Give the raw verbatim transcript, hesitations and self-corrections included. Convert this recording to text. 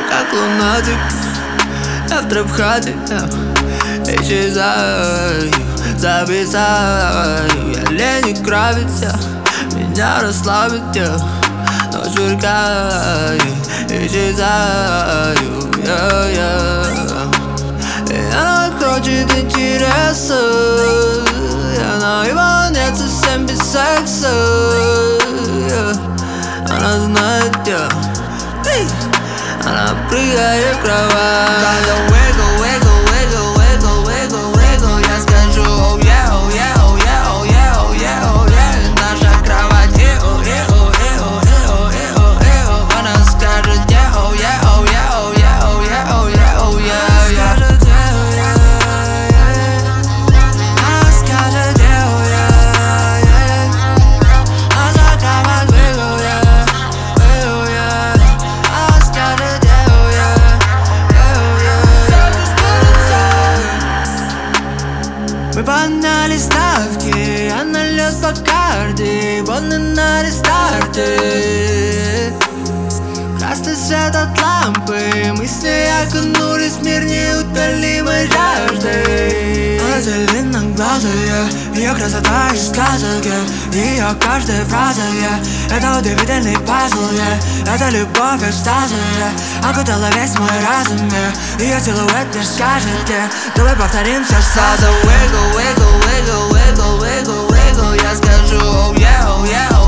как лунатик. Я в трэп-хате, исчезаю, зависаю. Я Лени Кравец, меня расслабит, но сверкаю, исчезаю. Yeah, yeah. И она хочет интереса, и она его нет совсем без секса. Yeah. Она знает, yeah. Hey. Она прыгает в кровать. Когда wiggle, wiggle, wiggle, wiggle, wiggle, wiggle, я скажу oh yeah, oh yeah, oh yeah, oh yeah, oh yeah, oh yeah. Наша кровать, эо, эо, эо, эо, эо, эо. Она скажет yeah, oh yeah, oh yeah, oh yeah, oh yeah, oh yeah, oh yeah, yeah. Скажет yeah, oh yeah, yeah. Она скажет yeah, oh yeah, yeah. Наша кровать, wiggle, yeah, wiggle, yeah. Она скажет yeah, oh yeah, yeah, yeah. Мы подняли ставки, она льет по карте, вон и на рестарте. Красный свет от лампы, мы с ней окунулись в мир неутолимой жажды. Она зеленоглазая, ее красота из сказок, ее каждая фраза, это удивительный пазл, это любовь экстаза, окутала весь мой разум, ее силуэт лишь скажет, давай повторим все сразу. Wiggle, wiggle, wiggle, wiggle, wiggle, wiggle, я скажу oh yeah, oh yeah, oh